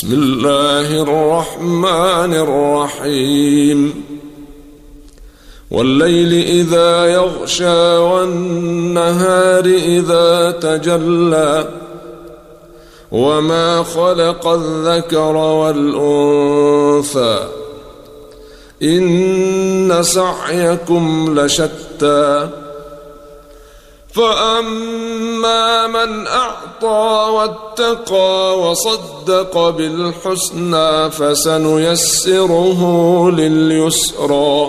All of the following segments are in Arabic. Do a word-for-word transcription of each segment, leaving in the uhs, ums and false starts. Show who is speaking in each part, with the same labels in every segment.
Speaker 1: بسم الله الرحمن الرحيم والليل إذا يغشى والنهار إذا تجلى وما خلق الذكر والأنثى إن سعيكم لشتى فأما من أعطى واتقى وصدق بالحسنى فسنيسره لليسرى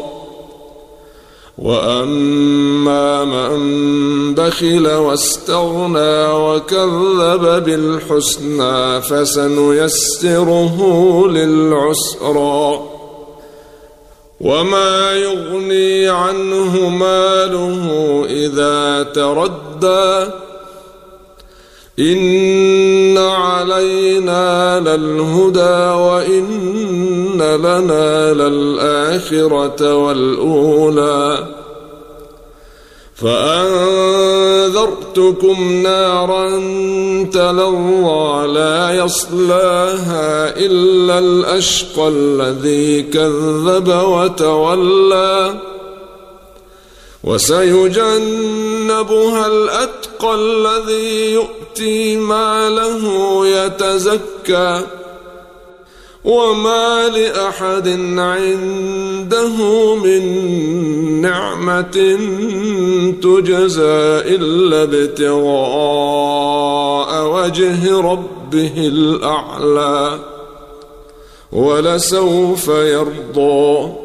Speaker 1: وأما من بخل واستغنى وكذب بالحسنى فسنيسره للعسرى وما يغني عنه ماله إذا تردى إن علينا للهدى وإن لنا للآخرة والأولى فأنذرتكم نارا تلظى لا يصلاها إلا الأشقى الذي كذب وتولى وسيجنبها الأتقى الذي يؤتي ماله يتزكى وما لأحد عنده من نعمة تجزى إلا ابتغاء وجه ربه الأعلى ولسوف يرضى